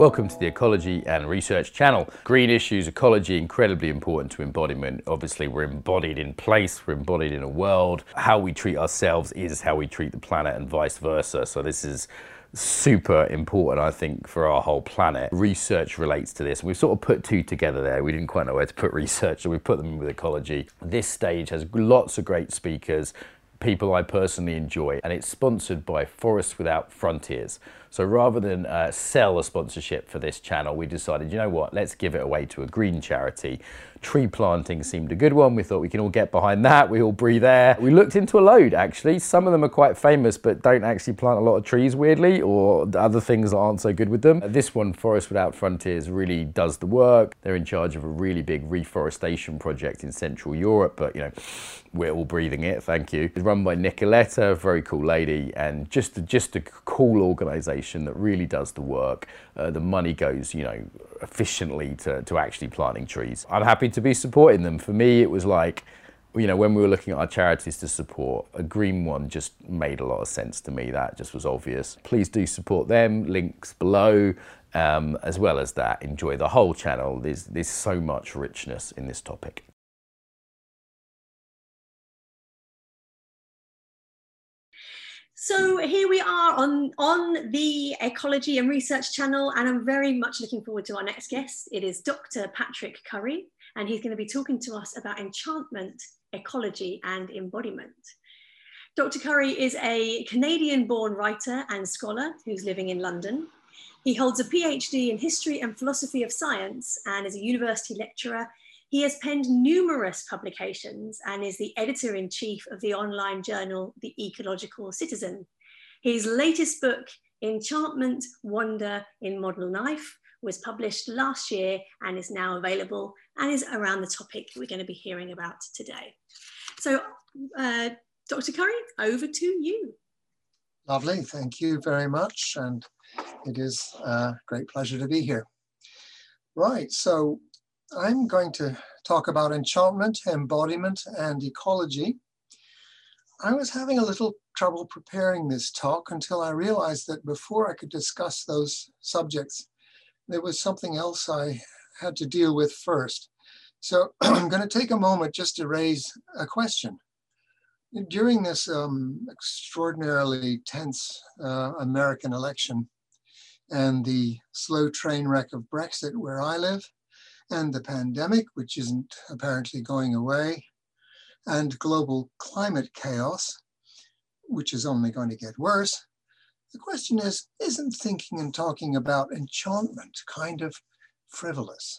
Welcome to the Ecology and Research channel. Green issues, ecology, incredibly important to embodiment. Obviously, we're embodied in place, we're embodied in a world. How we treat ourselves is how we treat the planet and vice versa. So this is super important, I think, for our whole planet. Research relates to this. We've sort of put two together there. We didn't quite know where to put research, so we put them in with ecology. This stage has lots of great speakers, people I personally enjoy, and it's sponsored by Forests Without Frontiers. So rather than sell a sponsorship for this channel, we decided, you know what, let's give it away to a green charity. Tree planting seemed a good one. We thought we can all get behind that. We all breathe air. We looked into a load, actually. Some of them are quite famous, but don't actually plant a lot of trees, weirdly, or other things that aren't so good with them. This one, Forests Without Frontiers, really does the work. They're in charge of a really big reforestation project in Central Europe, but, you know, we're all breathing it, thank you. It's run by Nicoletta, a very cool lady, and just a cool organisation that really does the work. The money goes, you know, efficiently to actually planting trees. I'm happy to be supporting them. For me, it was like, you know, when we were looking at our charities to support, a green one just made a lot of sense to me. That just was obvious. Please do support them, links below. As well as that, enjoy the whole channel. There's so much richness in this topic. So here we are on the Ecology and Research channel, and I'm very much looking forward to our next guest. It is Dr. Patrick Currie, and he's going to be talking to us about enchantment, ecology, and embodiment. Dr. Currie is a Canadian-born writer and scholar who's living in London. He holds a PhD in history and philosophy of science and is a university lecturer. He has penned numerous publications and is the editor-in-chief of the online journal, The Ecological Citizen. His latest book, Enchantment, Wonder in Modern Life, was published last year and is now available and is around the topic we're going to be hearing about today. So, Dr. Currie, over to you. Lovely, thank you very much. And it is a great pleasure to be here. Right, so I'm going to talk about enchantment, embodiment, and ecology. I was having a little trouble preparing this talk until I realized that before I could discuss those subjects, there was something else I had to deal with first. So I'm going to take a moment just to raise a question. During this extraordinarily tense American election and the slow train wreck of Brexit where I live, and the pandemic, which isn't apparently going away, and global climate chaos, which is only going to get worse, the question is, isn't thinking and talking about enchantment kind of frivolous?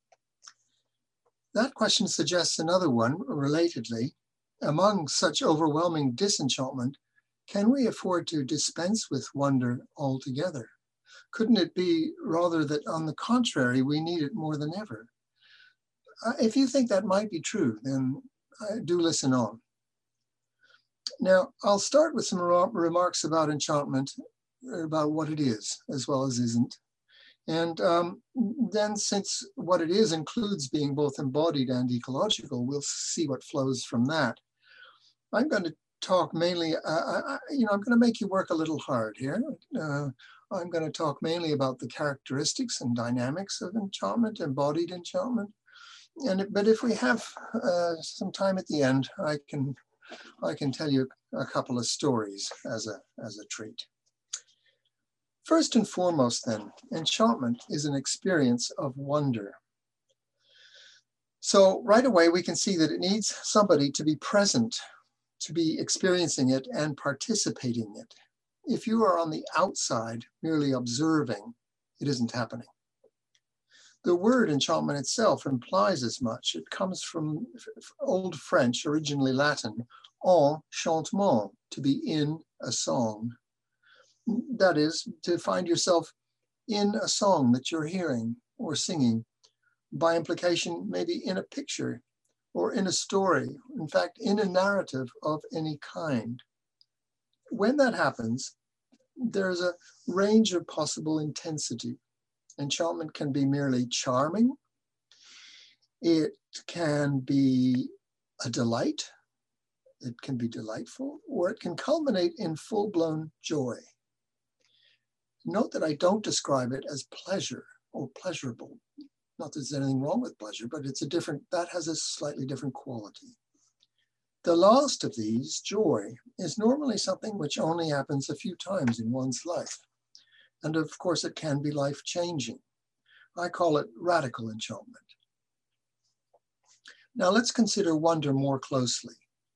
That question suggests another one, relatedly. Among such overwhelming disenchantment, can we afford to dispense with wonder altogether? Couldn't it be rather that, on the contrary, we need it more than ever? If you think that might be true, then do listen on. Now, I'll start with some remarks about enchantment, about what it is, as well as isn't. And then, since what it is includes being both embodied and ecological, we'll see what flows from that. I'm going to talk mainly, I'm going to make you work a little hard here. I'm going to talk mainly about the characteristics and dynamics of enchantment, embodied enchantment. But if we have some time at the end, I can tell you a couple of stories as a treat. First and foremost, then, enchantment is an experience of wonder. So right away, we can see that it needs somebody to be present, to be experiencing it and participating in it. If you are on the outside, merely observing, it isn't happening. The word enchantment itself implies as much. It comes from Old French, originally Latin, enchantement, to be in a song. That is, to find yourself in a song that you're hearing or singing. By implication, maybe in a picture or in a story, in fact, in a narrative of any kind. When that happens, there's a range of possible intensity. Enchantment can be merely charming. It can be a delight. It can be delightful, or it can culminate in full-blown joy. Note that I don't describe it as pleasure or pleasurable. Not that there's anything wrong with pleasure, but that has a slightly different quality. The last of these, joy, is normally something which only happens a few times in one's life. And of course, it can be life-changing. I call it radical enchantment. Now let's consider wonder more closely.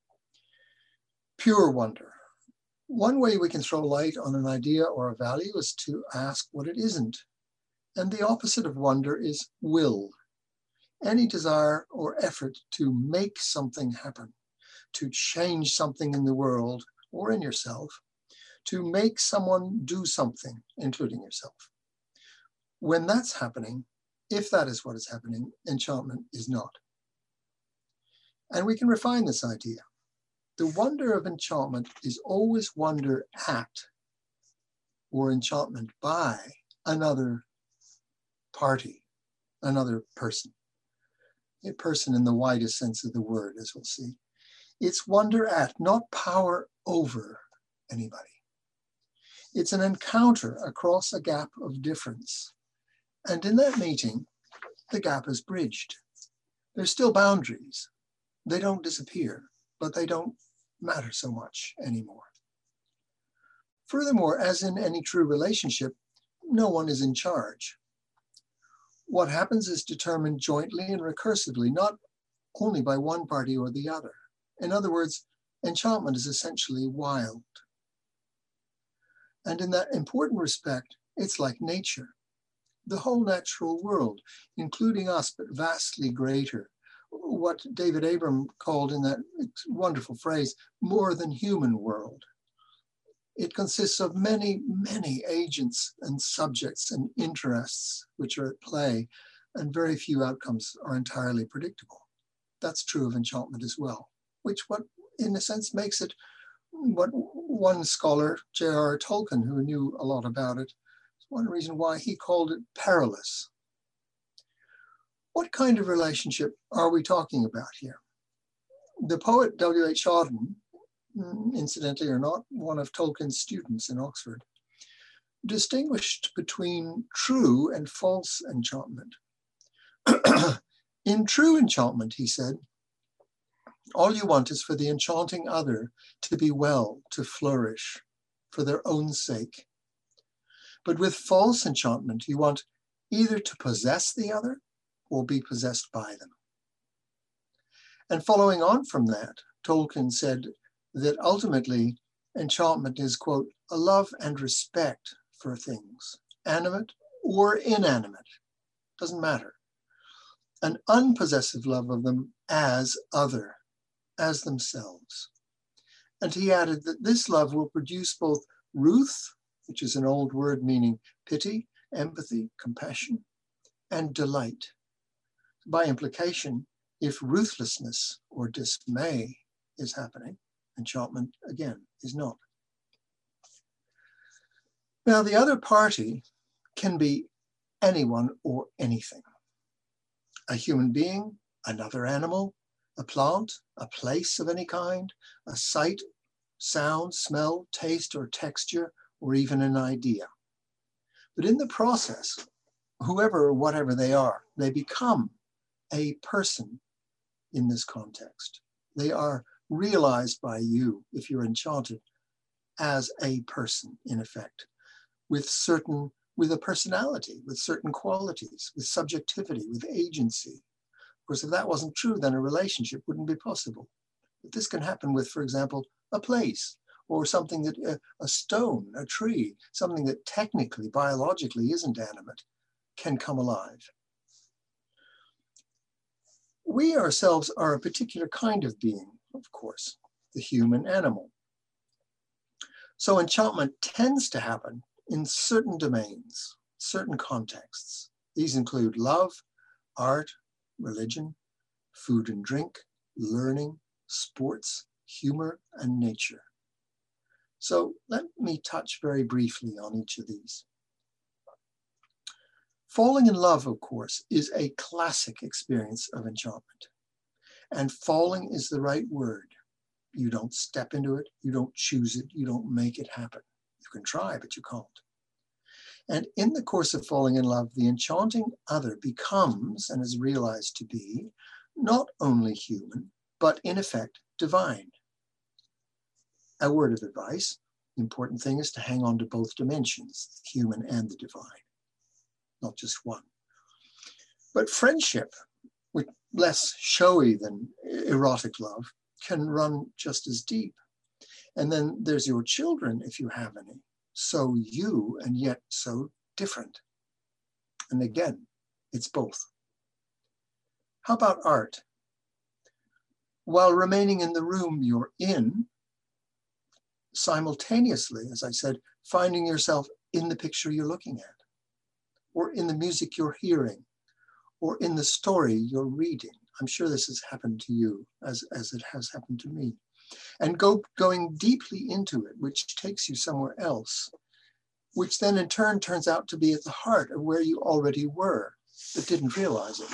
Pure wonder. One way we can throw light on an idea or a value is to ask what it isn't. And the opposite of wonder is will. Any desire or effort to make something happen, to change something in the world or in yourself, to make someone do something, including yourself. When that's happening, if that is what is happening, enchantment is not. And we can refine this idea. The wonder of enchantment is always wonder at or enchantment by another party, another person. A person in the widest sense of the word, as we'll see. It's wonder at, not power over anybody. It's an encounter across a gap of difference. And in that meeting, the gap is bridged. There's still boundaries. They don't disappear, but they don't matter so much anymore. Furthermore, as in any true relationship, no one is in charge. What happens is determined jointly and recursively, not only by one party or the other. In other words, enchantment is essentially wild. And in that important respect, it's like nature. The whole natural world, including us, but vastly greater. What David Abram called in that wonderful phrase, more than human world. It consists of many, many agents and subjects and interests which are at play, and very few outcomes are entirely predictable. That's true of enchantment as well, which in a sense makes it what one scholar, J.R.R. Tolkien, who knew a lot about it, one reason why he called it perilous. What kind of relationship are we talking about here? The poet W.H. Auden, incidentally or not, one of Tolkien's students in Oxford, distinguished between true and false enchantment. In true enchantment, he said, all you want is for the enchanting other to be well, to flourish, for their own sake. But with false enchantment, you want either to possess the other or be possessed by them. And following on from that, Tolkien said that ultimately enchantment is, quote, a love and respect for things, animate or inanimate, doesn't matter. An unpossessive love of them as other, as themselves. And he added that this love will produce both ruth, which is an old word meaning pity, empathy, compassion, and delight. By implication, if ruthlessness or dismay is happening, enchantment, again, is not. Now, the other party can be anyone or anything. A human being, another animal, a plant, a place of any kind, a sight, sound, smell, taste, or texture, or even an idea. But in the process, whoever or whatever they are, they become a person in this context. They are realized by you, if you're enchanted, as a person, in effect, with a personality, with certain qualities, with subjectivity, with agency. Of course, if that wasn't true, then a relationship wouldn't be possible. But this can happen with, for example, a place, or something that, a stone, a tree, something that technically, biologically isn't animate, can come alive. We ourselves are a particular kind of being, of course, the human animal. So enchantment tends to happen in certain domains, certain contexts. These include love, art, religion, food and drink, learning, sports, humor, and nature. So let me touch very briefly on each of these. Falling in love, of course, is a classic experience of enchantment. And falling is the right word. You don't step into it, you don't choose it, you don't make it happen. You can try, but you can't. And in the course of falling in love, the enchanting other becomes, and is realized to be, not only human, but in effect divine. A word of advice: the important thing is to hang on to both dimensions, the human and the divine, not just one. But friendship, which less showy than erotic love, can run just as deep. And then there's your children, if you have any, so you and yet so different. And again, it's both. How about art? While remaining in the room you're in, simultaneously, as I said, finding yourself in the picture you're looking at, or in the music you're hearing, or in the story you're reading. I'm sure this has happened to you as it has happened to me. And going deeply into it, which takes you somewhere else, which then in turn turns out to be at the heart of where you already were, but didn't realize it.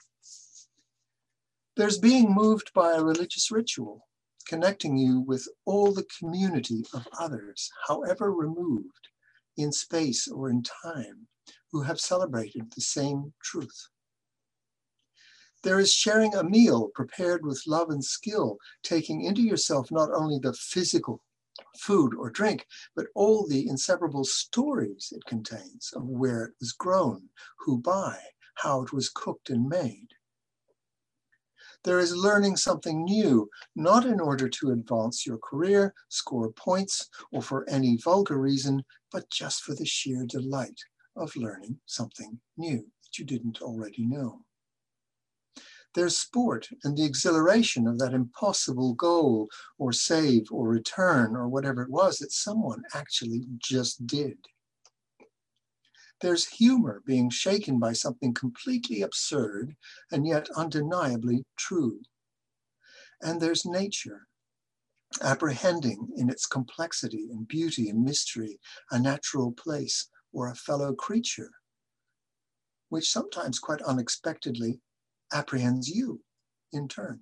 There's being moved by a religious ritual, connecting you with all the community of others, however removed in space or in time, who have celebrated the same truth. There is sharing a meal prepared with love and skill, taking into yourself not only the physical food or drink, but all the inseparable stories it contains of where it was grown, who by, how it was cooked and made. There is learning something new, not in order to advance your career, score points, or for any vulgar reason, but just for the sheer delight of learning something new that you didn't already know. There's sport and the exhilaration of that impossible goal or save or return or whatever it was that someone actually just did. There's humor being shaken by something completely absurd and yet undeniably true. And there's nature, apprehending in its complexity and beauty and mystery a natural place or a fellow creature, which sometimes quite unexpectedly apprehends you in turn.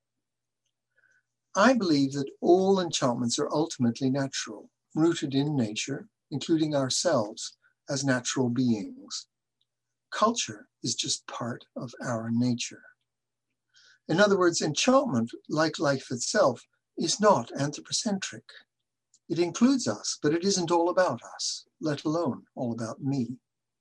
I believe that all enchantments are ultimately natural, rooted in nature, including ourselves as natural beings. Culture is just part of our nature. In other words, enchantment, like life itself, is not anthropocentric. It includes us, but it isn't all about us, let alone all about me.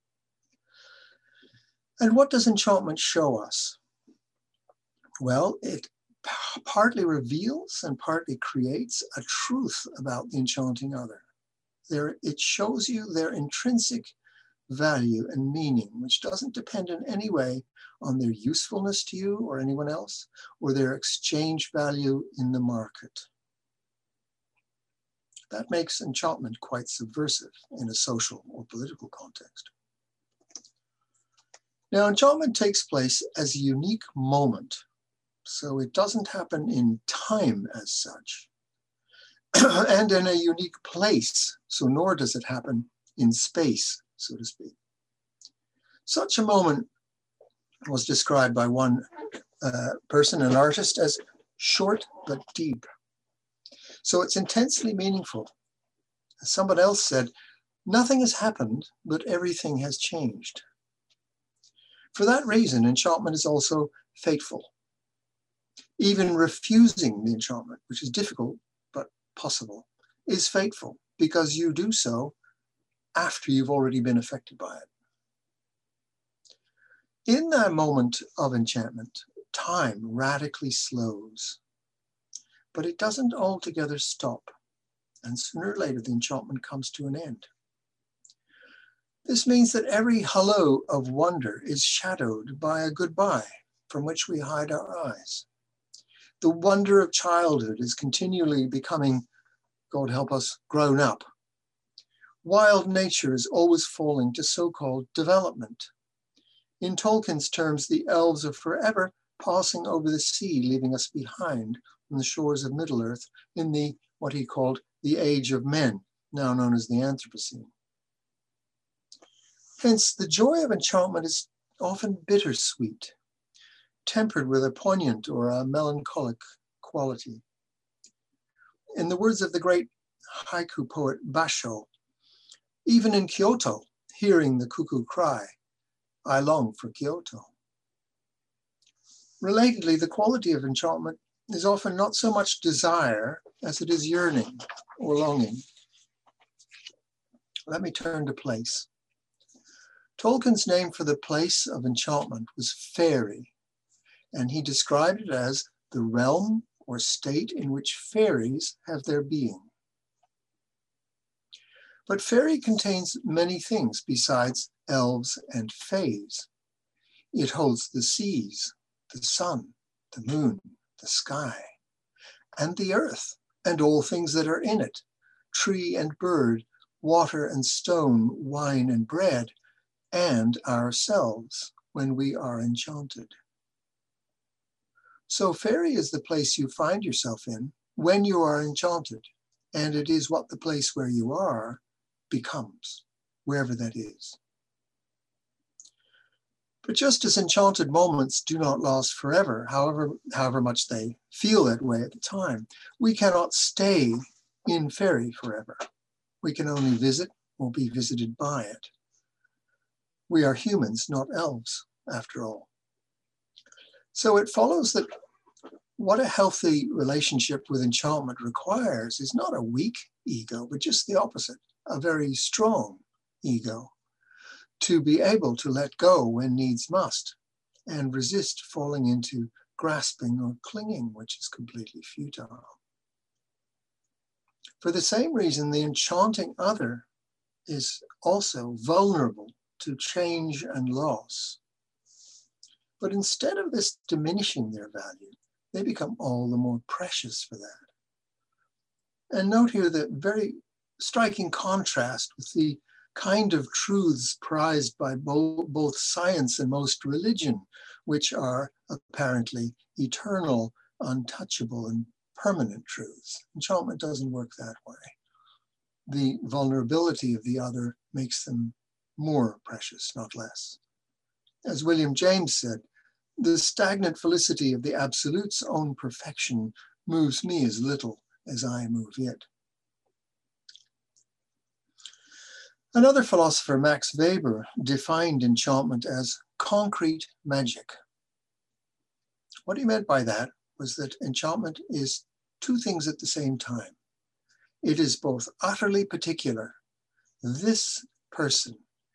And what does enchantment show us? Well, it partly reveals and partly creates a truth about the enchanting other. It shows you their intrinsic value and meaning, which doesn't depend in any way on their usefulness to you or anyone else, or their exchange value in the market. That makes enchantment quite subversive in a social or political context. Now, enchantment takes place as a unique moment, so it doesn't happen in time as such, and in a unique place, so nor does it happen in space, so to speak. Such a moment was described by one person, an artist, as short but deep. So it's intensely meaningful. As someone else said, nothing has happened, but everything has changed. For that reason, enchantment is also fateful. Even refusing the enchantment, which is difficult but possible, is fateful because you do so after you've already been affected by it. In that moment of enchantment, time radically slows, but it doesn't altogether stop, and sooner or later the enchantment comes to an end. This means that every hello of wonder is shadowed by a goodbye from which we hide our eyes. The wonder of childhood is continually becoming, God help us, grown up. Wild nature is always falling to so-called development. In Tolkien's terms, the elves are forever passing over the sea, leaving us behind on the shores of Middle-earth in the, what he called, the Age of Men, now known as the Anthropocene. Hence, the joy of enchantment is often bittersweet, tempered with a poignant or a melancholic quality. In the words of the great haiku poet Basho, even in Kyoto, hearing the cuckoo cry, I long for Kyoto. Relatedly, the quality of enchantment is often not so much desire as it is yearning or longing. Let me turn to place. Tolkien's name for the place of enchantment was fairy, and he described it as the realm or state in which fairies have their being. But fairy contains many things besides elves and fays. It holds the seas, the sun, the moon, the sky, and the earth, and all things that are in it, tree and bird, water and stone, wine and bread, and ourselves when we are enchanted. So fairy is the place you find yourself in when you are enchanted, and it is what the place where you are becomes, wherever that is. But just as enchanted moments do not last forever, however much they feel that way at the time, we cannot stay in fairy forever. We can only visit or be visited by it. We are humans, not elves, after all. So it follows that what a healthy relationship with enchantment requires is not a weak ego, but just the opposite, a very strong ego, to be able to let go when needs must and resist falling into grasping or clinging, which is completely futile. For the same reason, the enchanting other is also vulnerable to change and loss. But instead of this diminishing their value, they become all the more precious for that. And note here the very striking contrast with the kind of truths prized by both science and most religion, which are apparently eternal, untouchable, and permanent truths. Enchantment doesn't work that way. The vulnerability of the other makes them more precious, not less. As William James said, the stagnant felicity of the Absolute's own perfection moves me as little as I move it. Another philosopher, Max Weber, defined enchantment as concrete magic. What he meant by that was that enchantment is two things at the same time. It is both utterly particular, this person,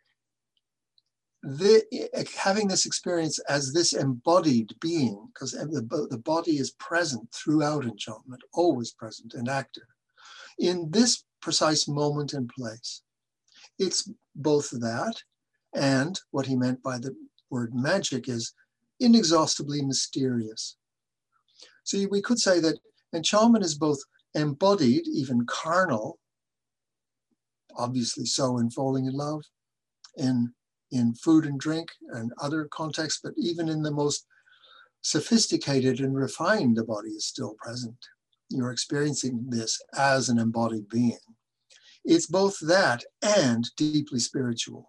having this experience as this embodied being, because the body is present throughout enchantment, always present and active, in this precise moment and place. It's both that and what he meant by the word magic is inexhaustibly mysterious. So we could say that enchantment is both embodied, even carnal, obviously so in falling in love, in food and drink and other contexts, but even in the most sophisticated and refined, the body is still present. You're experiencing this as an embodied being. It's both that and deeply spiritual.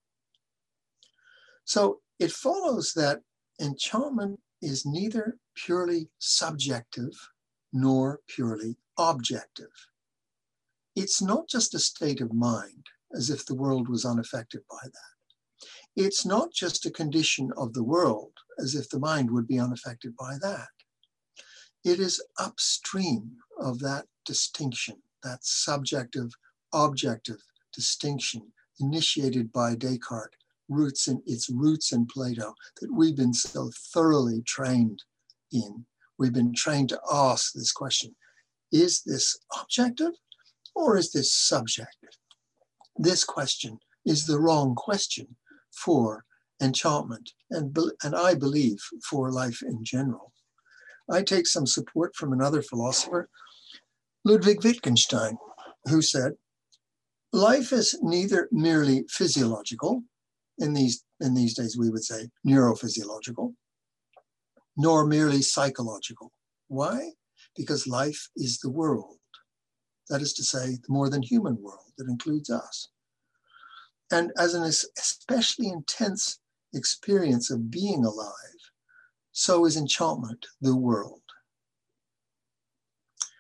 So it follows that enchantment is neither purely subjective nor purely objective. It's not just a state of mind, as if the world was unaffected by that. It's not just a condition of the world, as if the mind would be unaffected by that. It is upstream of that distinction, that subjective, objective distinction initiated by Descartes, its roots in Plato, that we've been so thoroughly trained in. We've been trained to ask this question: is this objective or is this subjective? This question is the wrong question for enchantment and I believe for life in general. I take some support from another philosopher, Ludwig Wittgenstein, who said, life is neither merely physiological, in these days we would say neurophysiological, nor merely psychological. Why? Because life is the world. That is to say, the more than human world that includes us. And as an especially intense experience of being alive, so is enchantment the world.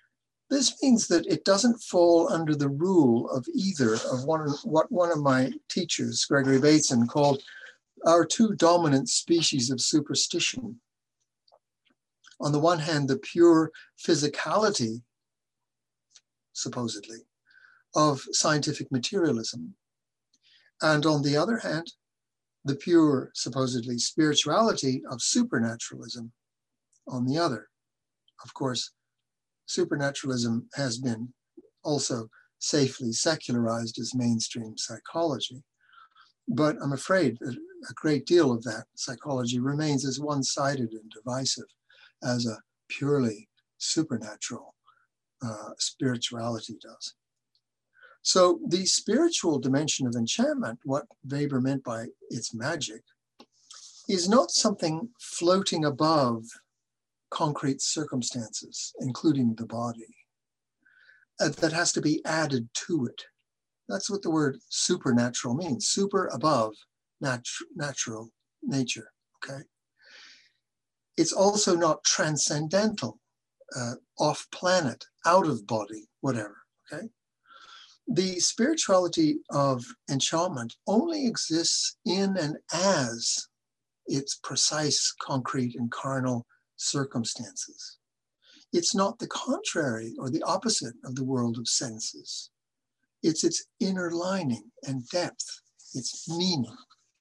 This means that it doesn't fall under the rule of either of what one of my teachers, Gregory Bateson, called our two dominant species of superstition. On the one hand, the pure physicality, supposedly, of scientific materialism. And on the other hand, the pure, supposedly, spirituality of supernaturalism on the other. Of course, supernaturalism has been also safely secularized as mainstream psychology. But I'm afraid that a great deal of that psychology remains as one-sided and divisive as a purely supernatural spirituality does. So the spiritual dimension of enchantment, what Weber meant by its magic, is not something floating above concrete circumstances, including the body, that has to be added to it. That's what the word supernatural means, super above natural nature, okay? It's also not transcendental, off planet, out of body, whatever, okay? The spirituality of enchantment only exists in and as its precise, concrete, and carnal circumstances. It's not the contrary or the opposite of the world of senses. It's its inner lining and depth, its meaning.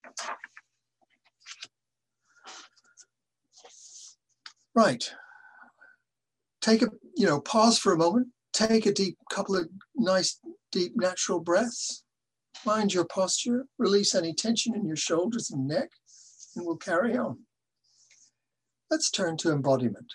Right. Take a, pause for a moment, take a couple of nice, deep, natural breaths, mind your posture, release any tension in your shoulders and neck, and we'll carry on. Let's turn to embodiment.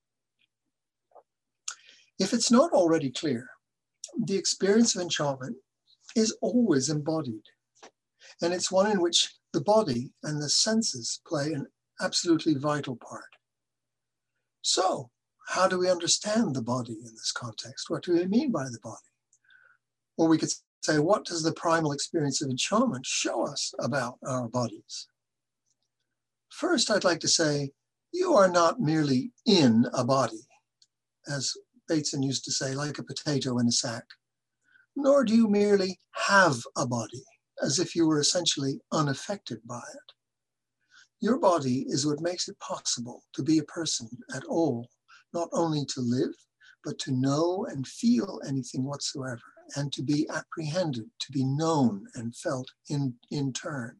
If it's not already clear, the experience of enchantment is always embodied, and it's one in which the body and the senses play an absolutely vital part. So, how do we understand the body in this context? What do we mean by the body? Or we could say, what does the primal experience of enchantment show us about our bodies? First, I'd like to say, you are not merely in a body, as Bateson used to say, like a potato in a sack, nor do you merely have a body, as if you were essentially unaffected by it. Your body is what makes it possible to be a person at all, not only to live, but to know and feel anything whatsoever, and to be apprehended, to be known and felt in turn.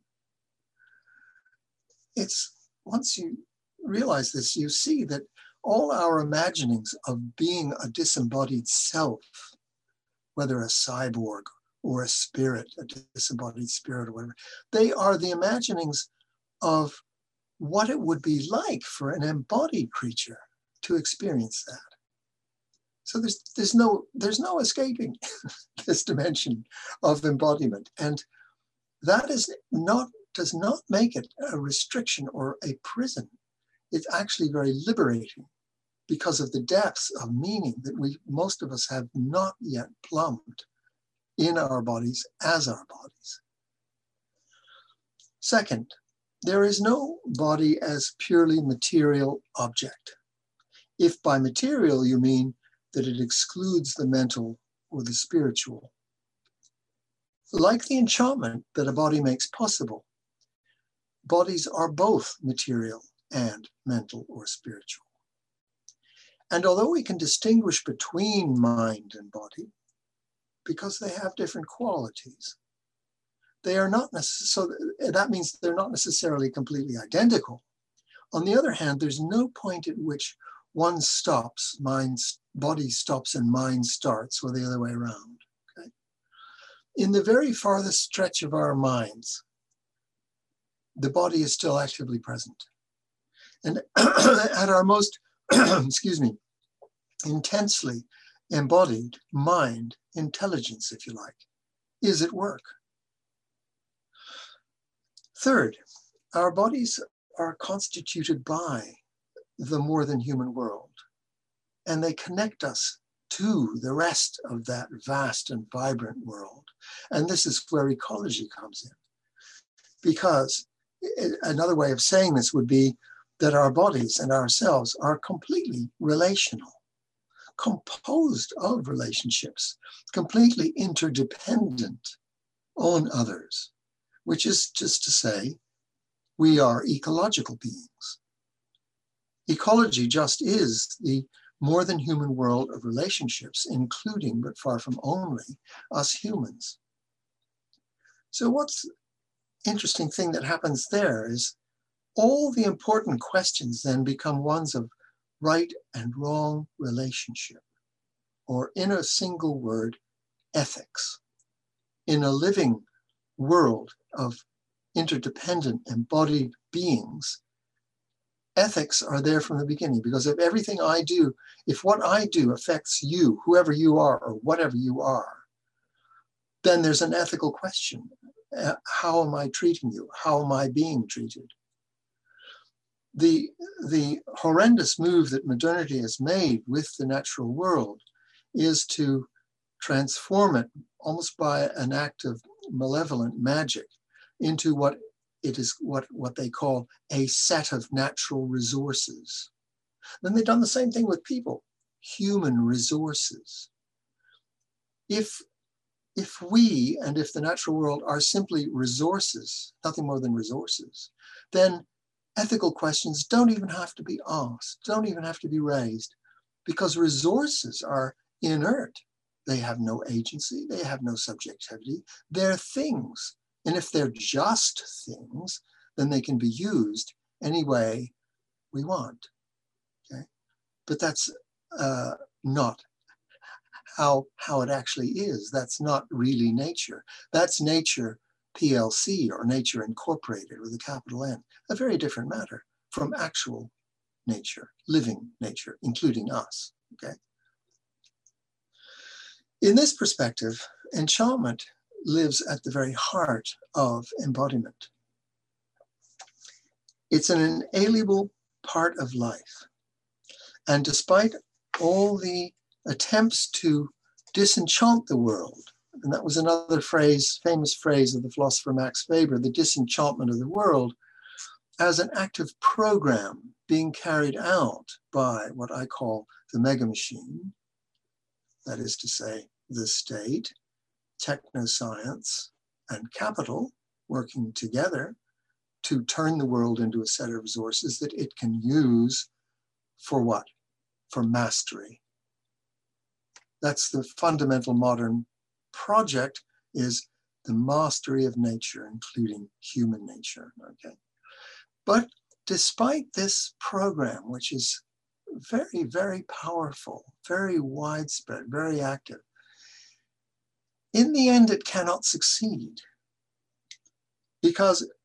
It's, once you realize this, you see that all our imaginings of being a disembodied self, whether a cyborg or a spirit, a disembodied spirit or whatever, they are the imaginings of what it would be like for an embodied creature to experience that. So there's no escaping this dimension of embodiment, and that does not make it a restriction or a prison. It's actually very liberating because of the depths of meaning that most of us have not yet plumbed in our bodies as our bodies. Second, there is no body as purely material object. If by material you mean that it excludes the mental or the spiritual. Like the enchantment that a body makes possible, bodies are both material and mental or spiritual. And although we can distinguish between mind and body, because they have different qualities, they are not necessarily, so that means they're not necessarily completely identical. On the other hand, there's no point at which one stops, body stops and mind starts, or the other way around. Okay? In the very farthest stretch of our minds, the body is still actively present. And at our most, intensely embodied mind, intelligence, if you like, is at work. Third, our bodies are constituted by the more than human world, and they connect us to the rest of that vast and vibrant world. And this is where ecology comes in, because another way of saying this would be that our bodies and ourselves are completely relational. composed of relationships, completely interdependent on others, which is just to say, we are ecological beings. Ecology just is the more than human world of relationships, including, but far from only, us humans. So what's interesting thing that happens there is all the important questions then become ones of right and wrong relationship, or in a single word, ethics. In a living world of interdependent embodied beings, ethics are there from the beginning, because if everything I do, if what I do affects you, whoever you are or whatever you are, then there's an ethical question. How am I treating you? How am I being treated? The horrendous move that modernity has made with the natural world is to transform it almost by an act of malevolent magic into what it is, what they call a set of natural resources. Then they've done the same thing with people, human resources. If we and if the natural world are simply resources, nothing more than resources, then ethical questions don't even have to be asked, don't even have to be raised, because resources are inert. They have no agency, they have no subjectivity, they're things. And if they're just things, then they can be used any way we want, okay? But that's not how it actually is. That's not really nature. That's nature PLC, or nature incorporated with a capital N, a very different matter from actual nature, living nature, including us, okay? In this perspective, enchantment lives at the very heart of embodiment. It's an inalienable part of life. And despite all the attempts to disenchant the world, and that was another phrase, famous phrase of the philosopher Max Weber, the disenchantment of the world, as an active program being carried out by what I call the mega machine, that is to say, the state, technoscience, and capital working together to turn the world into a set of resources that it can use for what? For mastery. That's the fundamental modern project, is the mastery of nature, including human nature, okay? But despite this program, which is very, very powerful, very widespread, very active, in the end, it cannot succeed, because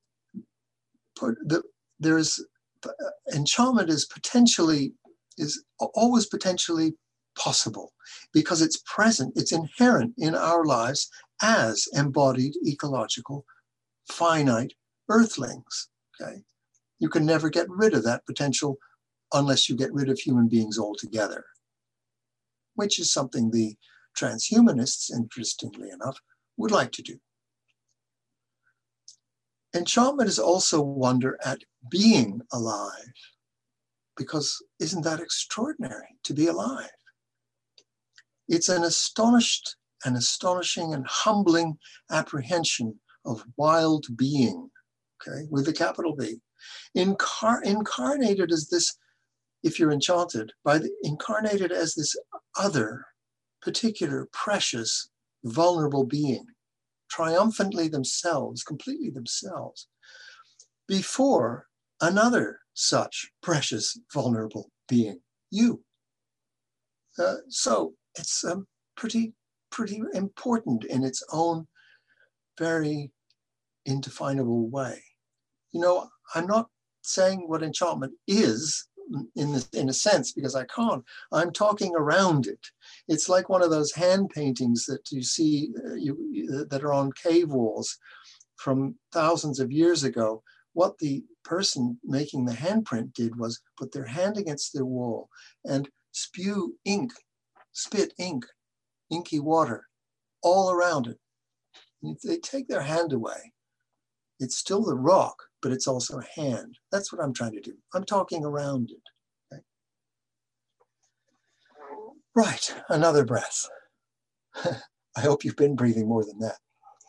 enchantment is always potentially possible, because it's present, it's inherent in our lives as embodied ecological finite earthlings, okay? You can never get rid of that potential unless you get rid of human beings altogether, which is something the transhumanists, interestingly enough, would like to do. Enchantment is also wonder at being alive, because isn't that extraordinary to be alive? It's an astonishing and humbling apprehension of wild being, okay, with a capital B. Incarnated as this, if you're enchanted, incarnated as this other, particular, precious, vulnerable being, triumphantly themselves, completely themselves, before another such precious, vulnerable being, you. So it's pretty important in its own very indefinable way. You know, I'm not saying what enchantment is in a sense, because I can't. I'm talking around it. It's like one of those hand paintings that you see that are on cave walls from thousands of years ago. What the person making the handprint did was put their hand against their wall and spew ink, spit ink, inky water all around it. And if they take their hand away, it's still the rock, but it's also a hand. That's what I'm trying to do. I'm talking around it. Okay? Right, another breath. I hope you've been breathing more than that.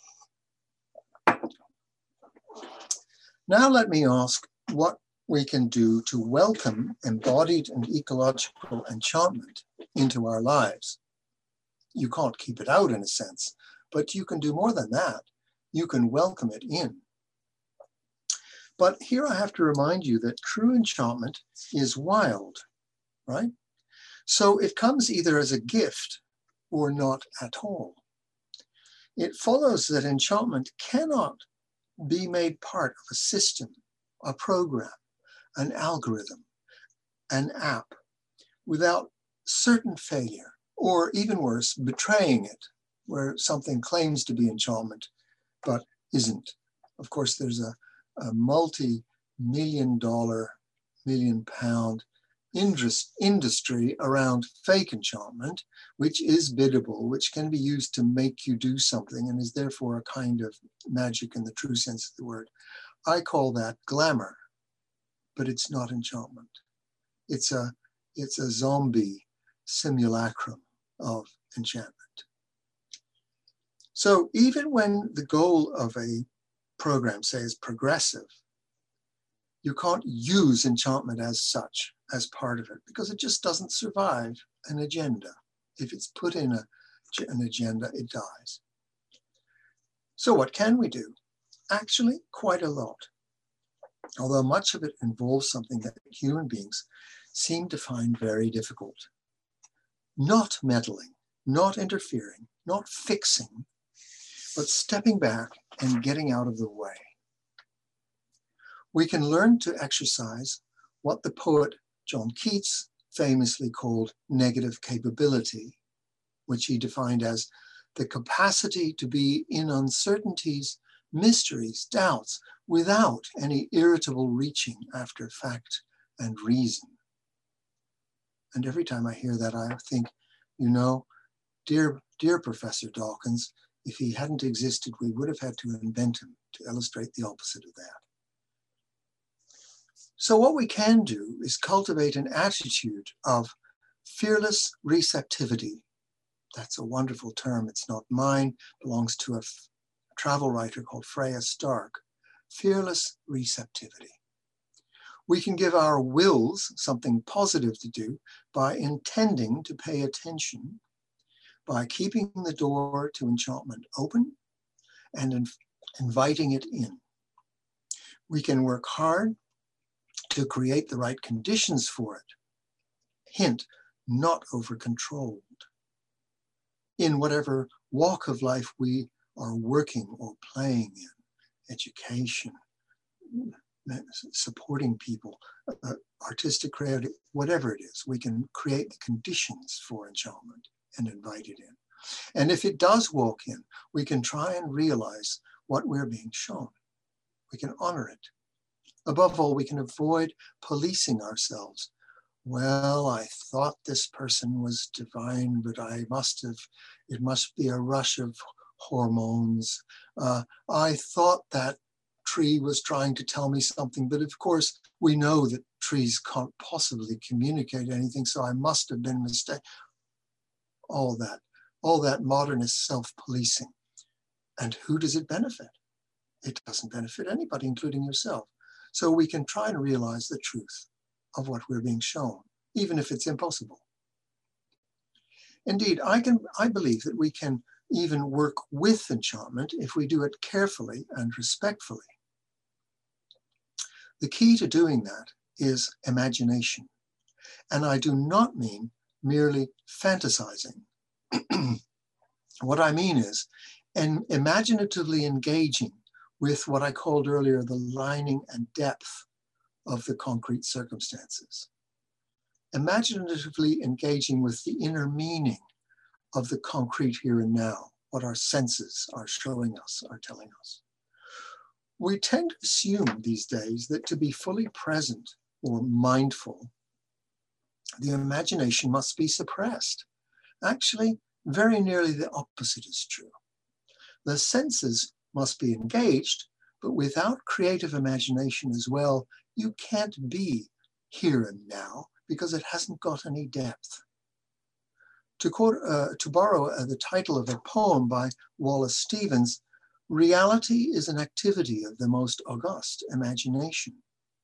Now let me ask what we can do to welcome embodied and ecological enchantment into our lives. You can't keep it out in a sense, but you can do more than that. You can welcome it in. But here I have to remind you that true enchantment is wild, right? So it comes either as a gift or not at all. It follows that enchantment cannot be made part of a system, a program, an algorithm, an app, without certain failure, or even worse, betraying it, where something claims to be enchantment, but isn't. Of course, there's a multi-million dollar, million-pound industry around fake enchantment, which is biddable, which can be used to make you do something and is therefore a kind of magic in the true sense of the word. I call that glamour, but it's not enchantment. It's a zombie simulacrum of enchantment. So even when the goal of a program, say, is progressive, you can't use enchantment as such, as part of it, because it just doesn't survive an agenda. If it's put in an agenda, it dies. So what can we do? Actually, quite a lot. Although much of it involves something that human beings seem to find very difficult. Not meddling, not interfering, not fixing, but stepping back and getting out of the way. We can learn to exercise what the poet John Keats famously called negative capability, which he defined as the capacity to be in uncertainties, mysteries, doubts, without any irritable reaching after fact and reason. And every time I hear that, I think, you know, dear Professor Dawkins, if he hadn't existed, we would have had to invent him to illustrate the opposite of that. So what we can do is cultivate an attitude of fearless receptivity. That's a wonderful term. It's not mine, belongs to a travel writer called Freya Stark. Fearless receptivity. We can give our wills something positive to do by intending to pay attention, by keeping the door to enchantment open and inviting it in. We can work hard to create the right conditions for it. Hint, not over-controlled. In whatever walk of life we are working or playing in, education, supporting people, artistic, creative, whatever it is, we can create the conditions for enchantment and invite it in. And if it does walk in, we can try and realize what we're being shown. We can honor it. Above all, we can avoid policing ourselves. Well, I thought this person was divine, but it must be a rush of hormones. I thought that tree was trying to tell me something, but of course we know that trees can't possibly communicate anything, so I must have been mistaken. All that modernist self-policing. And who does it benefit? It doesn't benefit anybody, including yourself. So we can try and realize the truth of what we're being shown, even if it's impossible. Indeed, I believe that we can even work with enchantment if we do it carefully and respectfully. The key to doing that is imagination. And I do not mean merely fantasizing. What I mean is imaginatively engaging with what I called earlier the lining and depth of the concrete circumstances. Imaginatively engaging with the inner meaning of the concrete here and now, what our senses are showing us, are telling us. We tend to assume these days that to be fully present or mindful, the imagination must be suppressed. Actually, very nearly the opposite is true. The senses must be engaged, but without creative imagination as well, you can't be here and now because it hasn't got any depth. To borrow the title of a poem by Wallace Stevens, reality is an activity of the most august imagination.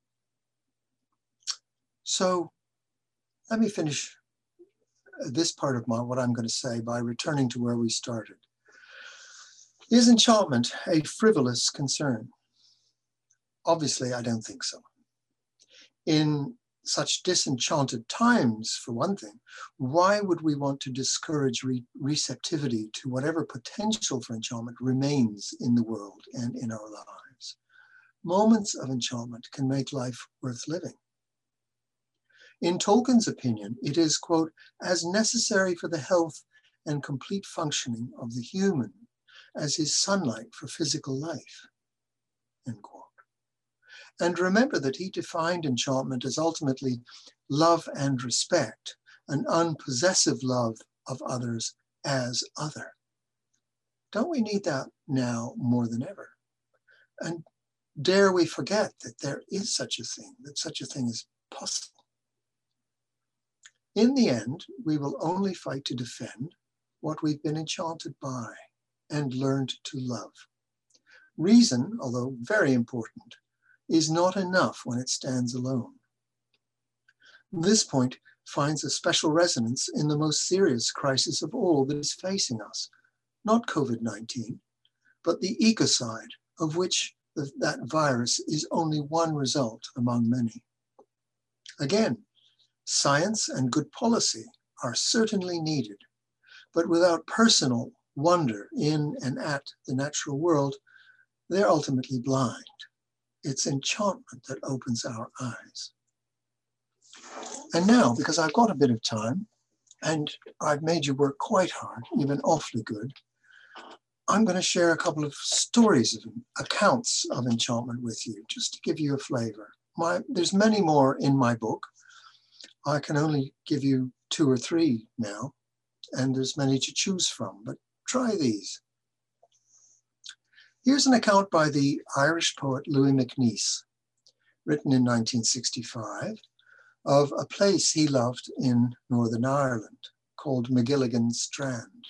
So let me finish this part of what I'm going to say by returning to where we started. Is enchantment a frivolous concern? Obviously, I don't think so. In such disenchanted times, for one thing, why would we want to discourage receptivity to whatever potential for enchantment remains in the world and in our lives? Moments of enchantment can make life worth living. In Tolkien's opinion, it is, quote, as necessary for the health and complete functioning of the human as is sunlight for physical life, end quote. And remember that he defined enchantment as ultimately love and respect, an unpossessive love of others as other. Don't we need that now more than ever? And dare we forget that there is such a thing, that such a thing is possible? In the end, we will only fight to defend what we've been enchanted by and learned to love. Reason, although very important, is not enough when it stands alone. This point finds a special resonance in the most serious crisis of all that is facing us, not COVID-19, but the ecocide, of which that virus is only one result among many. Again, science and good policy are certainly needed, but without personal wonder in and at the natural world, they're ultimately blind. It's enchantment that opens our eyes. And now, because I've got a bit of time, and I've made you work quite hard, even awfully good, I'm going to share a couple of stories of accounts of enchantment with you, just to give you a flavor. There's many more in my book. I can only give you 2 or 3 now, and there's many to choose from, but try these. Here's an account by the Irish poet Louis MacNeice, written in 1965, of a place he loved in Northern Ireland called Magilligan Strand.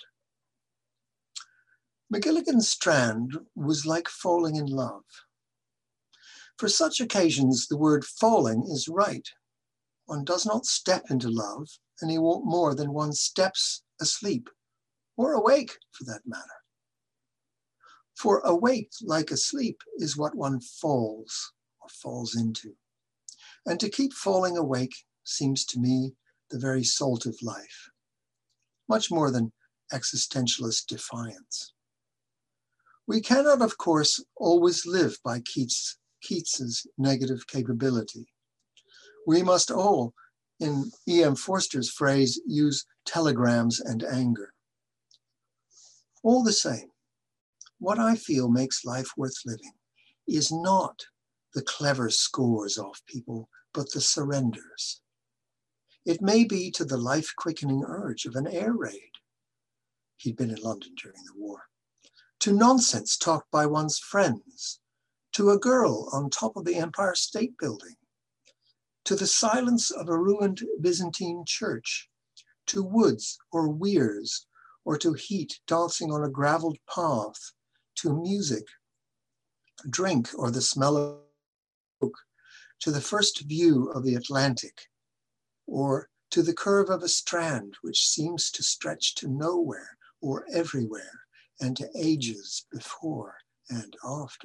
Magilligan Strand was like falling in love. For such occasions, the word falling is right. One does not step into love any more than one steps asleep, or awake for that matter. For awake like asleep is what one falls or falls into. And to keep falling awake seems to me the very salt of life, much more than existentialist defiance. We cannot, of course, always live by Keats's negative capability. We must all, in E.M. Forster's phrase, use telegrams and anger. All the same, what I feel makes life worth living is not the clever scores off people, but the surrenders. It may be to the life-quickening urge of an air raid. He'd been in London during the war. To nonsense talked by one's friends, to a girl on top of the Empire State Building, to the silence of a ruined Byzantine church, to woods or weirs, or to heat dancing on a graveled path, to music, drink, or the smell of smoke, to the first view of the Atlantic, or to the curve of a strand which seems to stretch to nowhere or everywhere, and to ages before and after.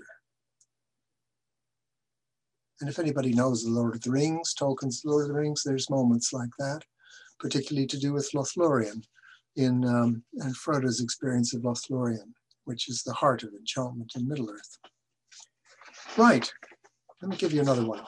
And if anybody knows the Lord of the Rings, Tolkien's Lord of the Rings, there's moments like that, particularly to do with Lothlorien and Frodo's experience of Lothlorien, which is the heart of enchantment in Middle-earth. Right, let me give you another one.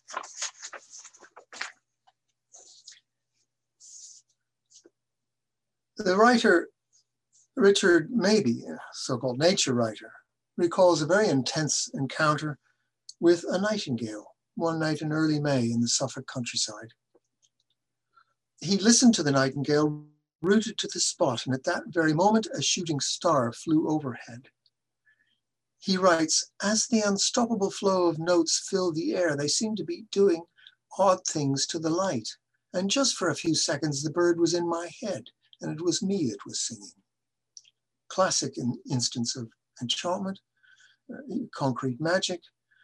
The writer Richard Mabey, a so-called nature writer, recalls a very intense encounter with a nightingale one night in early May in the Suffolk countryside. He listened to the nightingale, rooted to the spot, and at that very moment, a shooting star flew overhead. He writes, as the unstoppable flow of notes filled the air, they seemed to be doing odd things to the light. And just for a few seconds, the bird was in my head, and it was me that was singing. Classic instance of enchantment, concrete magic,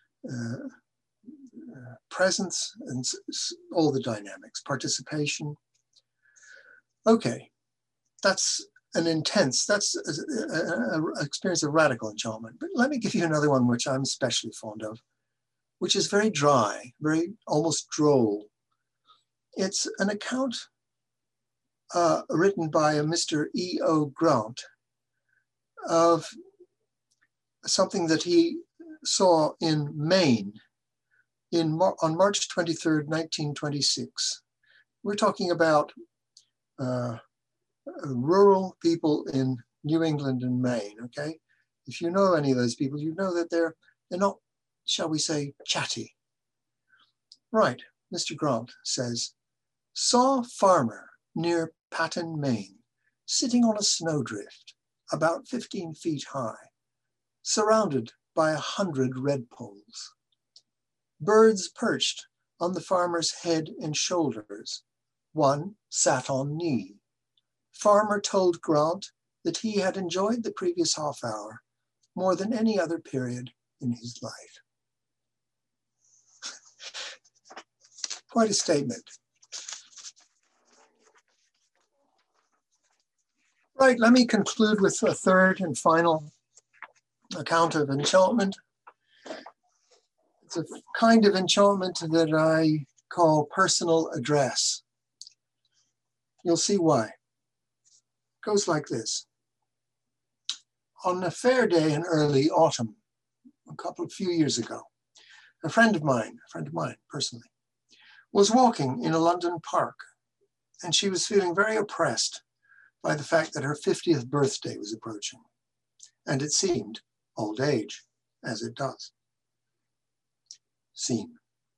presence, and all the dynamics, participation. Okay, that's an intense, that's an experience of radical enchantment. But let me give you another one which I'm especially fond of, which is very dry, very almost droll. It's an account written by a Mr. E.O. Grant of something that he saw in Maine on March 23rd, 1926. We're talking about rural people in New England and Maine, okay? If you know any of those people, you know that they're not, shall we say, chatty. Right, Mr. Grant says, saw farmer near Patten, Maine, sitting on a snowdrift about 15 feet high, surrounded by 100 redpolls. Birds perched on the farmer's head and shoulders. One sat on knee. Farmer told Grant that he had enjoyed the previous half hour more than any other period in his life. Quite a statement. Right, let me conclude with a third and final account of enchantment. It's a kind of enchantment that I call personal address. You'll see why. It goes like this. On a fair day in early autumn, a few years ago, a friend of mine personally, was walking in a London park, and she was feeling very oppressed by the fact that her 50th birthday was approaching, and it seemed old age, as it does seem.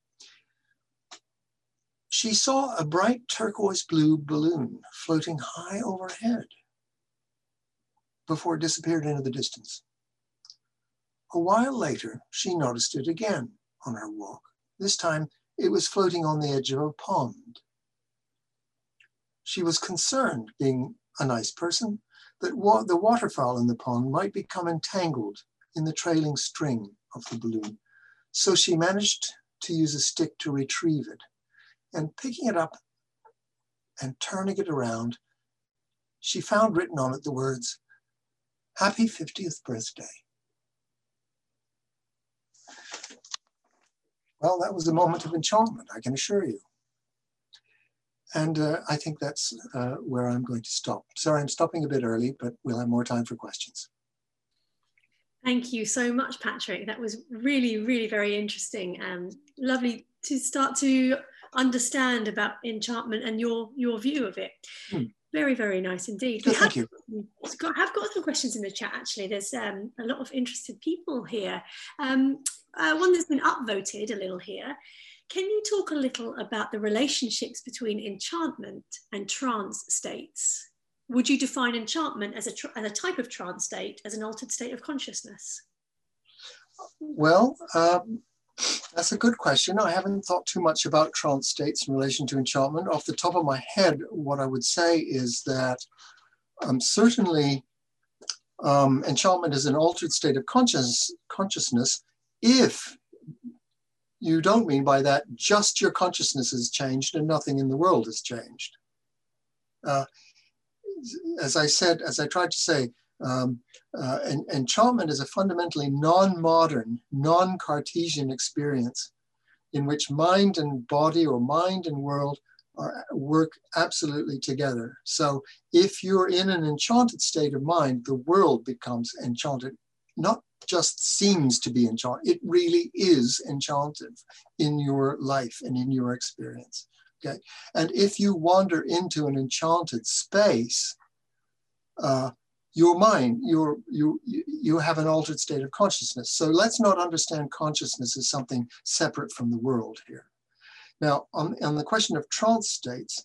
She saw a bright turquoise blue balloon floating high overhead before it disappeared into the distance. A while later, she noticed it again on her walk. This time, it was floating on the edge of a pond. She was concerned, being a nice person, that the waterfowl in the pond might become entangled in the trailing string of the balloon. So she managed to use a stick to retrieve it. And picking it up and turning it around, she found written on it the words, "Happy 50th birthday." Well, that was a moment of enchantment, I can assure you. And I think that's where I'm going to stop. Sorry, I'm stopping a bit early, but we'll have more time for questions. Thank you so much, Patrick. That was really, really very interesting. Lovely to start to understand about enchantment and your view of it. Very, very nice indeed. Thank you. I've got some questions in the chat, actually. There's a lot of interested people here. One that's been upvoted a little here. Can you talk a little about the relationships between enchantment and trance states? Would you define enchantment as a type of trance state, as an altered state of consciousness? Well, that's a good question. I haven't thought too much about trance states in relation to enchantment. Off the top of my head, what I would say is that certainly enchantment is an altered state of consciousness if you don't mean by that just your consciousness has changed and nothing in the world has changed. As I tried to say, enchantment is a fundamentally non-modern, non-Cartesian experience in which mind and body or mind and world work absolutely together. So if you're in an enchanted state of mind, the world becomes enchanted, not just seems to be enchanted, it really is enchanted in your life and in your experience. Okay, and if you wander into an enchanted space, your mind, you have an altered state of consciousness. So let's not understand consciousness as something separate from the world here. Now, on the question of trance states,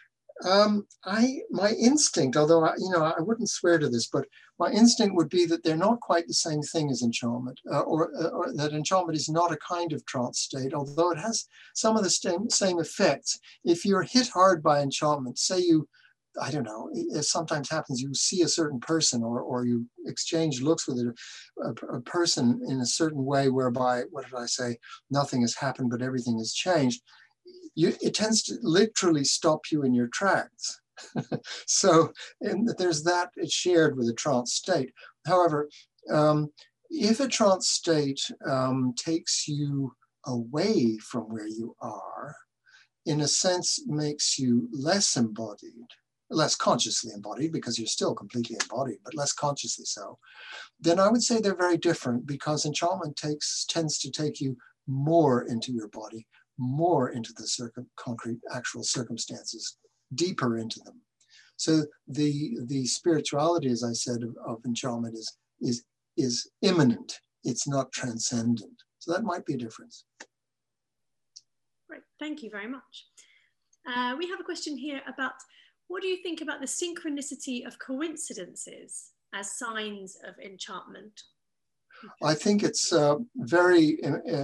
my instinct, although I wouldn't swear to this, but my instinct would be that they're not quite the same thing as enchantment, or that enchantment is not a kind of trance state, although it has some of the same effects. If you're hit hard by enchantment, say you I don't know, it sometimes happens, you see a certain person or you exchange looks with a person in a certain way whereby, what did I say, nothing has happened, but everything has changed. It tends to literally stop you in your tracks. So there's that, it's shared with a trance state. However, if a trance state takes you away from where you are, in a sense makes you less embodied, less consciously embodied, because you're still completely embodied, but less consciously so, then I would say they're very different, because enchantment tends to take you more into your body, more into the concrete actual circumstances, deeper into them. So the spirituality, as I said, of enchantment is immanent. It's not transcendent. So that might be a difference. Great, thank you very much. We have a question here about, what do you think about the synchronicity of coincidences as signs of enchantment? I think it's very,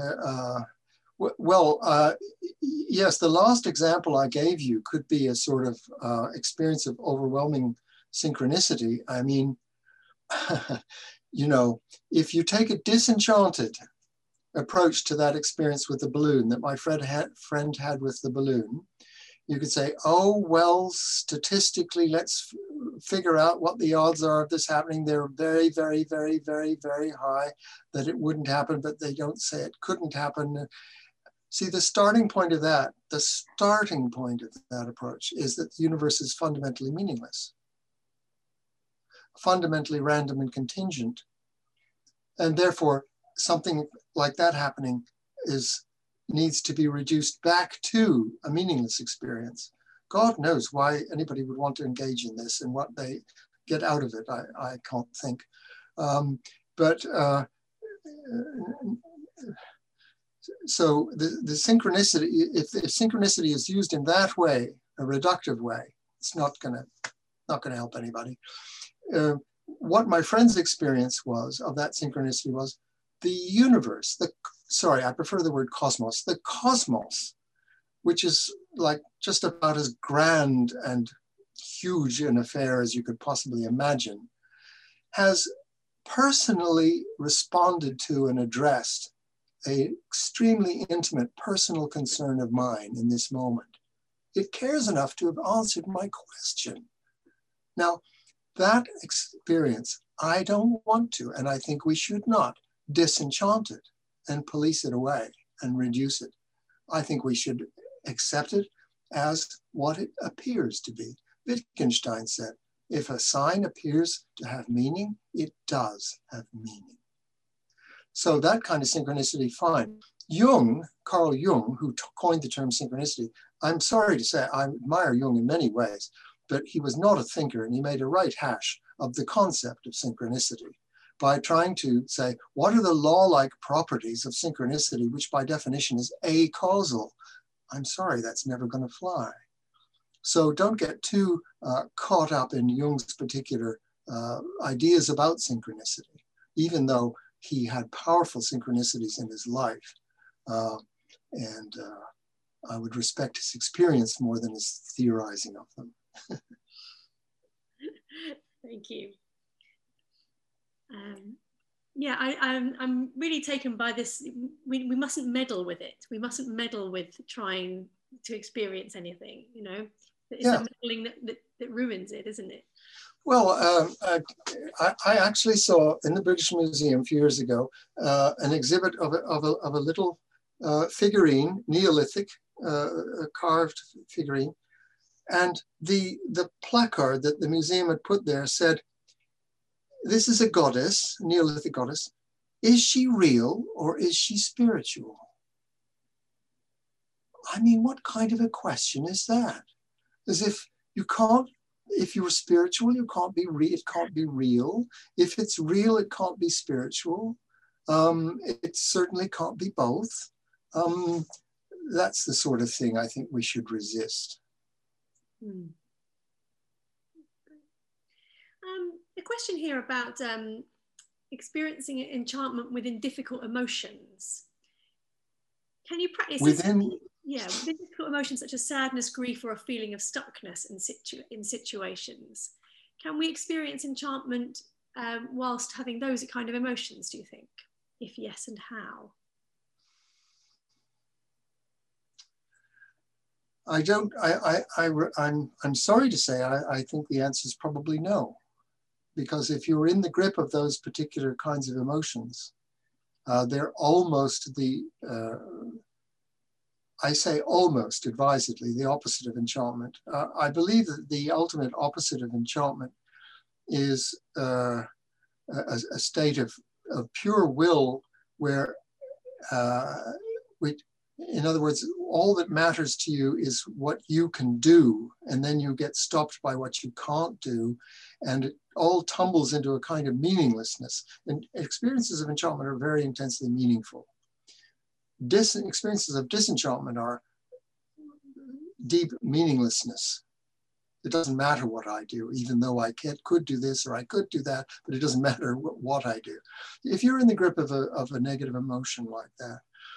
well, yes, the last example I gave you could be a sort of experience of overwhelming synchronicity. I mean, you know, if you take a disenchanted approach to that experience with the balloon that my friend had with the balloon, you could say, oh, well, statistically, let's figure out what the odds are of this happening. They're very, very, very, very, very high that it wouldn't happen, but they don't say it couldn't happen. See, the starting point of that approach is that the universe is fundamentally meaningless, fundamentally random and contingent. And therefore, something like that happening needs to be reduced back to a meaningless experience. God knows why anybody would want to engage in this and what they get out of it. I can't think. So the synchronicity, if synchronicity is used in that way, a reductive way, it's not gonna help anybody. What my friend's experience was of that synchronicity was the universe, sorry, I prefer the word cosmos, the cosmos, which is like just about as grand and huge an affair as you could possibly imagine, has personally responded to and addressed an extremely intimate personal concern of mine in this moment. It cares enough to have answered my question. Now, that experience, I don't want to, and I think we should not, disenchant it and police it away and reduce it. I think we should accept it as what it appears to be. Wittgenstein said, if a sign appears to have meaning, it does have meaning. So that kind of synchronicity, fine. Carl Jung, who coined the term synchronicity, I'm sorry to say, I admire Jung in many ways, but he was not a thinker, and he made a right hash of the concept of synchronicity by trying to say, what are the law-like properties of synchronicity, which by definition is acausal? I'm sorry, that's never going to fly. So don't get too caught up in Jung's particular ideas about synchronicity, even though he had powerful synchronicities in his life. And I would respect his experience more than his theorizing of them. Thank you. Yeah, I'm really taken by this. We mustn't meddle with it. We mustn't meddle with trying to experience anything, you know. It's the meddling that ruins it, isn't it? Well, I actually saw in the British Museum a few years ago an exhibit of a little figurine, Neolithic carved figurine, and the placard that the museum had put there said, "This is a goddess, Neolithic goddess. Is she real or is she spiritual?" I mean, what kind of a question is that? As if you can't. If you're spiritual, you can't be it can't be real. If it's real, it can't be spiritual. It certainly can't be both. That's the sort of thing I think we should resist. A question here about experiencing enchantment within difficult emotions. Can you practice within? yeah, within difficult emotions such as sadness, grief, or a feeling of stuckness in situations, can we experience enchantment whilst having those kind of emotions, do you think? If yes, and how? I'm sorry to say, I think the answer is probably no. Because if you're in the grip of those particular kinds of emotions, they're almost I say almost advisedly, the opposite of enchantment. I believe that the ultimate opposite of enchantment is a state of pure will where, in other words, all that matters to you is what you can do, and then you get stopped by what you can't do, and it all tumbles into a kind of meaninglessness. And experiences of enchantment are very intensely meaningful. Experiences of disenchantment are deep meaninglessness. It doesn't matter what I do, even though I could do this or I could do that, but it doesn't matter what I do. If you're in the grip of a negative emotion like that,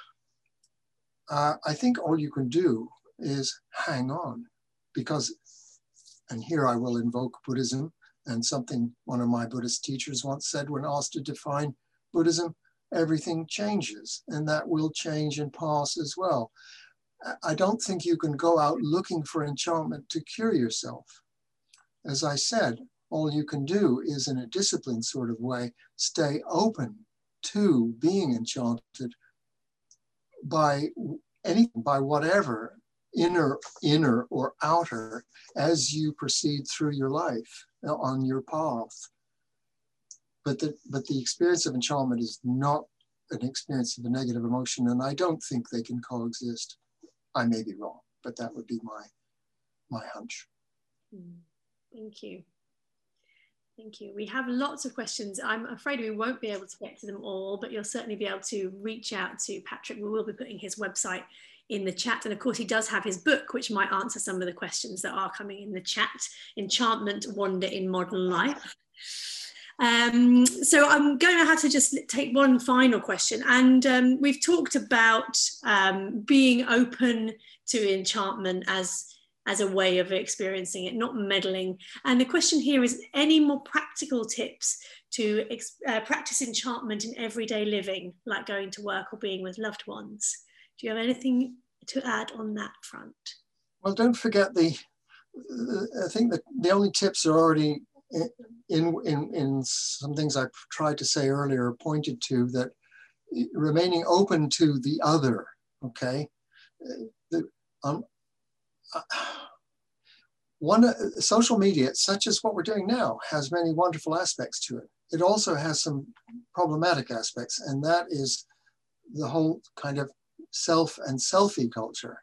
I think all you can do is hang on, because, and here I will invoke Buddhism and something one of my Buddhist teachers once said when asked to define Buddhism: everything changes, and that will change and pass as well. I don't think you can go out looking for enchantment to cure yourself. As I said, all you can do is, in a disciplined sort of way, stay open to being enchanted by anything, by whatever, inner or outer, as you proceed through your life on your path. But the experience of enchantment is not an experience of a negative emotion, and I don't think they can coexist. I may be wrong, but that would be my hunch. Thank you. Thank you. We have lots of questions. I'm afraid we won't be able to get to them all, but you'll certainly be able to reach out to Patrick. We will be putting his website in the chat. And of course, he does have his book, which might answer some of the questions that are coming in the chat: Enchantment, Wonder in Modern Life. So I'm going to have to just take one final question. And we've talked about being open to enchantment as a way of experiencing it, not meddling. And the question here is, any more practical tips to practice enchantment in everyday living, like going to work or being with loved ones? Do you have anything to add on that front? Well, don't forget I think that the only tips are already in some things I tried to say earlier, pointed to, that remaining open to the other, okay? Social media, such as what we're doing now, has many wonderful aspects to it. It also has some problematic aspects, and that is the whole kind of self and selfie culture,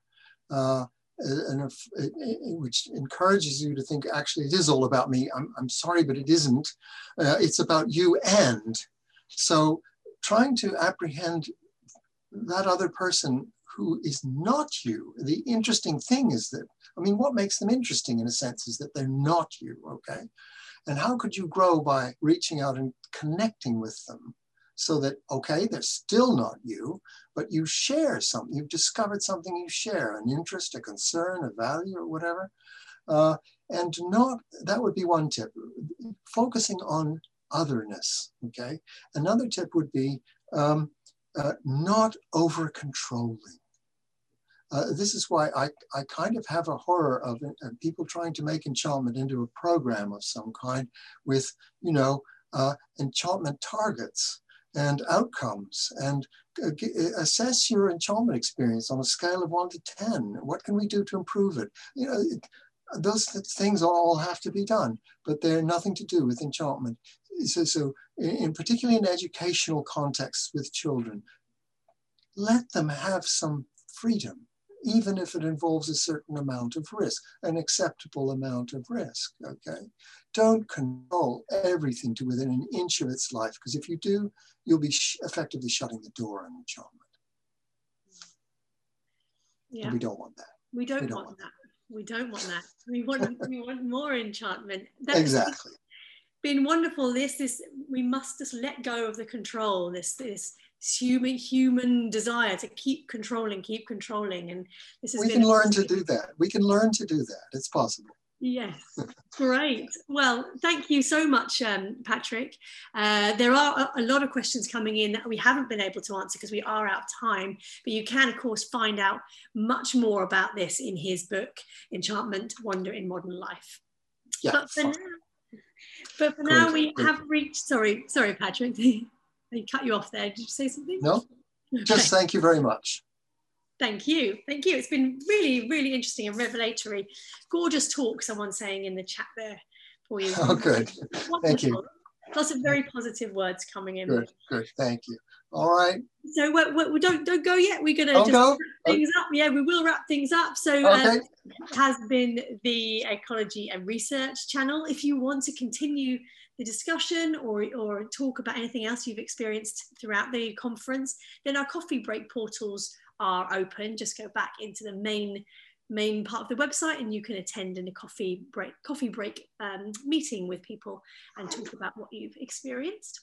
which encourages you to think, actually, it is all about me. I'm sorry, but it isn't. It's about you. And so trying to apprehend that other person who is not you. The interesting thing is that, I mean, what makes them interesting in a sense is that they're not you, okay? And how could you grow by reaching out and connecting with them so that, okay, they're still not you, but you share something, you've discovered something you share, an interest, a concern, a value, or whatever. And that would be one tip, focusing on otherness, okay? Another tip would be not over-controlling. This is why I kind of have a horror of people trying to make enchantment into a program of some kind with, enchantment targets and outcomes, and assess your enchantment experience on a scale of 1 to 10. What can we do to improve it? Those things all have to be done, but they're nothing to do with enchantment. So particularly in educational contexts with children, let them have some freedom, even if it involves a certain amount of risk, an acceptable amount of risk, okay? Don't control everything to within an inch of its life, because if you do, you'll be effectively shutting the door on enchantment. Yeah. And we don't want that. We don't want that. We don't want that. We want more enchantment. That's exactly. Been wonderful. We must just let go of the control, this human desire to keep controlling, and this has we been can learn to do that. We can learn to do that. It's possible. Yes, great. Well, thank you so much, Patrick. There are a lot of questions coming in that we haven't been able to answer because we are out of time, but you can, of course, find out much more about this in his book, Enchantment, Wonder in Modern Life. Yeah, but for now, we have reached, sorry, Patrick, I cut you off there. Did you say something? No, just thank you very much. Thank you. Thank you. It's been really, really interesting and revelatory. Gorgeous talk, someone's saying in the chat there for you. Oh, good. Wonderful. Thank you. Lots of very positive words coming in. Good. Thank you. All right. So we don't go yet. We're going to just wrap things up. Yeah, we will wrap things up. So has been the Ecology and Research channel. If you want to continue the discussion or talk about anything else you've experienced throughout the conference, then our coffee break portals are open. Just go back into the main part of the website and you can attend in a coffee break meeting with people and talk about what you've experienced.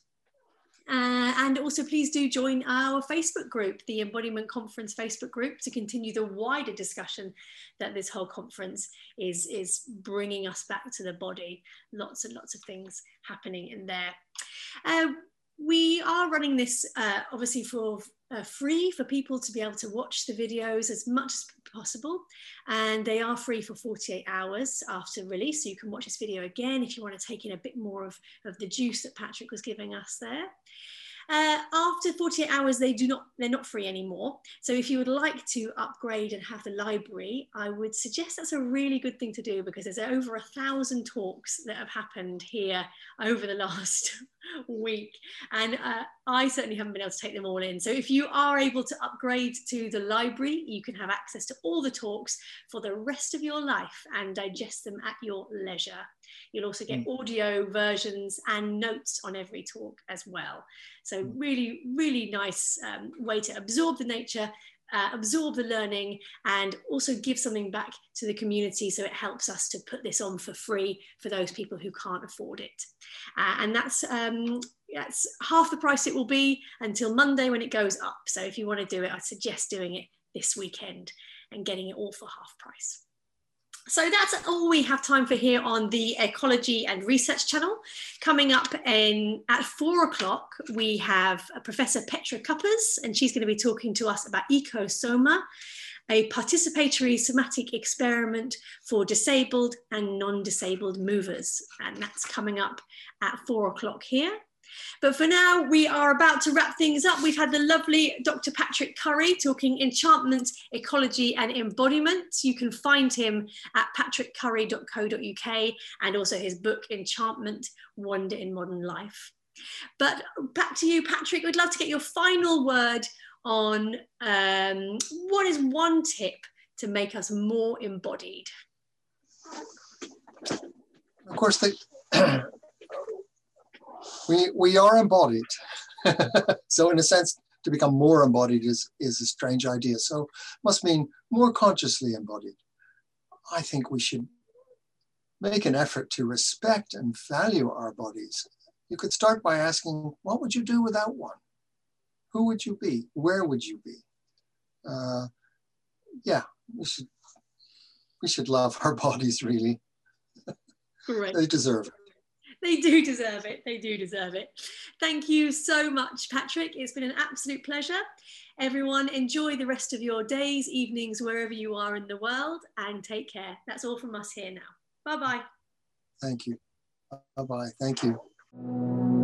And also please do join our Facebook group, the Embodiment Conference Facebook group, to continue the wider discussion that this whole conference is bringing us back to the body. Lots and lots of things happening in there. We are running this obviously for free for people to be able to watch the videos as much as possible, and they are free for 48 hours after release, so you can watch this video again if you want to take in a bit more of the juice that Patrick was giving us there. After 48 hours, they're not free anymore. So if you would like to upgrade and have the library, I would suggest that's a really good thing to do, because there's over 1,000 talks that have happened here over the last week. And I certainly haven't been able to take them all in. So if you are able to upgrade to the library, you can have access to all the talks for the rest of your life and digest them at your leisure. You'll also get audio versions and notes on every talk as well. So really, really nice way to absorb the nature, absorb the learning, and also give something back to the community. So it helps us to put this on for free for those people who can't afford it. And that's half the price it will be until Monday when it goes up. So if you want to do it, I suggest doing it this weekend and getting it all for half price. So that's all we have time for here on the Ecology and Research channel. Coming up at 4 o'clock, we have Professor Petra Kuppers, and she's going to be talking to us about EcoSoma, a participatory somatic experiment for disabled and non-disabled movers. And that's coming up at 4 o'clock here. But for now, we are about to wrap things up. We've had the lovely Dr. Patrick Curry talking enchantment, ecology and embodiment. You can find him at patrickcurry.co.uk and also his book, Enchantment, Wonder in Modern Life. But back to you, Patrick. We'd love to get your final word on what is one tip to make us more embodied? Of course, we are embodied. So in a sense, to become more embodied is a strange idea. So must mean more consciously embodied. I think we should make an effort to respect and value our bodies. You could start by asking, what would you do without one? Who would you be? Where would you be? Yeah, we should love our bodies, really. Correct. They deserve it. They do deserve it. They do deserve it. Thank you so much, Patrick. It's been an absolute pleasure. Everyone, enjoy the rest of your days, evenings, wherever you are in the world, and take care. That's all from us here now. Bye-bye. Thank you. Bye-bye. Thank you.